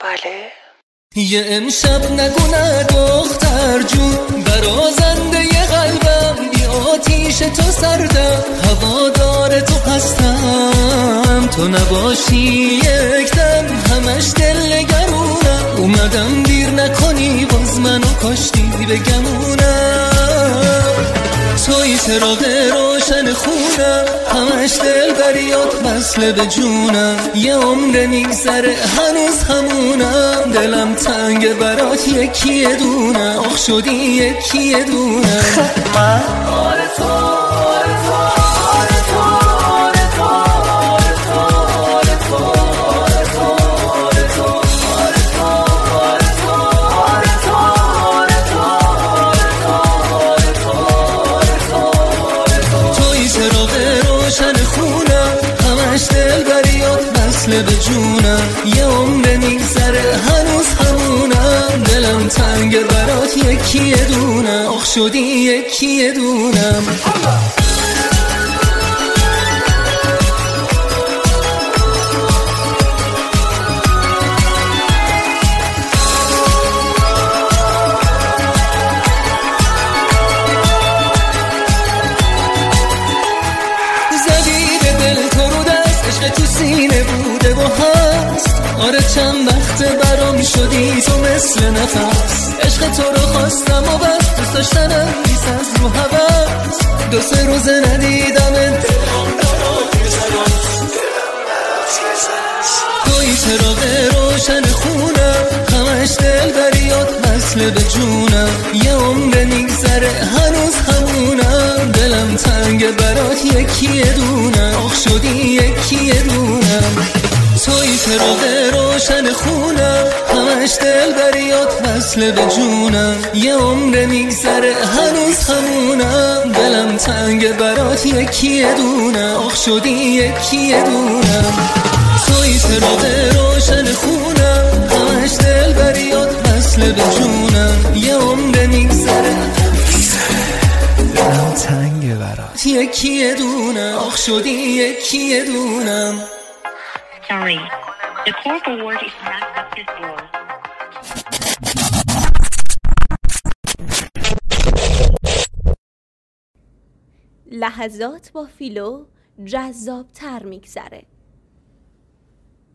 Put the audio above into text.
بله. یه امشب نگونه دختر جون، برازنده ی قلبم، بی آتیش تو سردم، هوادار تو هستم، تو نباشی یک دم همش دل نگرونم، اومدم دیر نکنی باز منو کاشتی بگمونم، توی چراغ روشن خونم، همش دل بریات وصله به جونم، یه عمر میگذره هنوز همونم، دلم تنگ برات یکی دونم، آخ شدی یکی دونم. من آره تو به جونم، یه عمر میگذره هنوز همونم، دلم تنگ برات یکی دونم، آخ شدی یکی دونم. تو سینه بوده و هست، آره چند وقت برام شدی تو مثل نفس، عشق تو رو خواستم و بس، دوست داشتنم نیست از رو هوس، دو سه روز ندیدم توی چراغ روشن خونم، همش دل بریات وصله به جونم، یه عمر میگذره هنوز همونم، دلم تنگ برات یکی دونم، آخ شدی یکی دونم. توی چراغ روشن خونم، همش دل بریات وصله به جونم، یه عمر میگذره هنوز همونم، دلم تنگ برات یکی دونم، آخ شدی یکی دونم. توی چراغ روشن خونم، همش دل بریات وصله به جونم، یه عمر میگذره دلم تنگ برات یکی دونم، آخ شدی یکی دونم. Sorry, the call forward is not accessible. لحظات با فیلو جذاب‌تر میگذره.